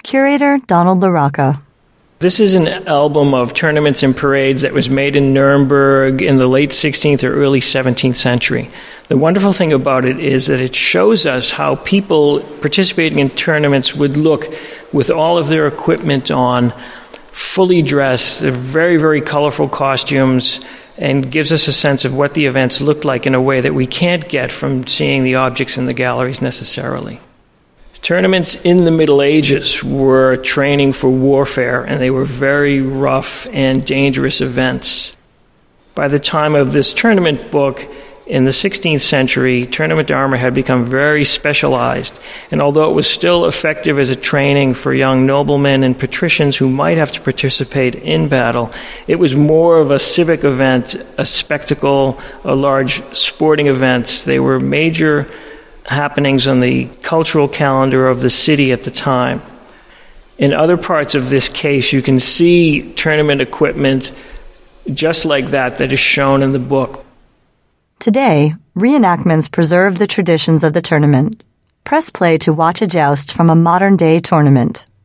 Curator Donald LaRocca. This is an album of tournaments and parades that was made in Nuremberg in the late 16th or early 17th century. The wonderful thing about it is that it shows us how people participating in tournaments would look with all of their equipment on, fully dressed, very, very colorful costumes, and gives us a sense of what the events looked like in a way that we can't get from seeing the objects in the galleries necessarily. Tournaments in the Middle Ages were training for warfare, and they were very rough and dangerous events. By the time of this tournament book, in the 16th century, tournament armor had become very specialized, and although it was still effective as a training for young noblemen and patricians who might have to participate in battle, it was more of a civic event, a spectacle, a large sporting event. They were major happenings on the cultural calendar of the city at the time. In other parts of this case, you can see tournament equipment just like that is shown in the book. Today, reenactments preserve the traditions of the tournament. Press play to watch a joust from a modern-day tournament.